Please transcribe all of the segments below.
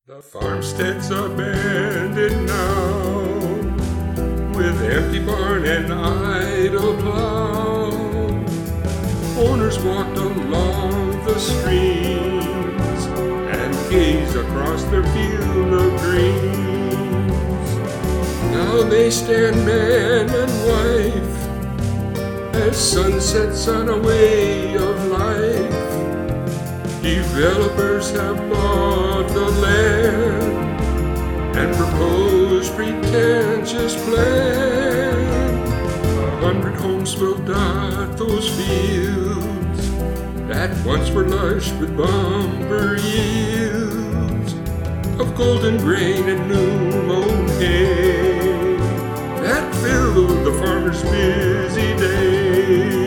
The farmstead's abandoned now, with empty barn and idle plow. Owners walked along the streams and gaze across their field of dreams. Now they stand man and wife as sun sets on a way of life. Developers have bought the land and proposed pretentious plan. 100 homes will dot those fields that once were lush with bumper yields of golden grain and new mown hay that fill the farmer's busy day.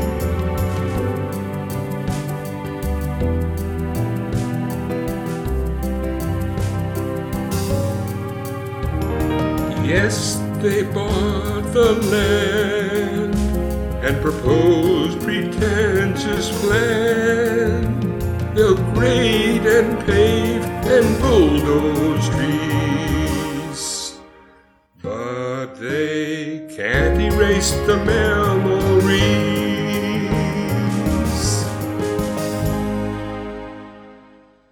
Yes, they bought the land and proposed pretentious plan. They'll grade and pave and bulldoze trees, but they can't erase the memories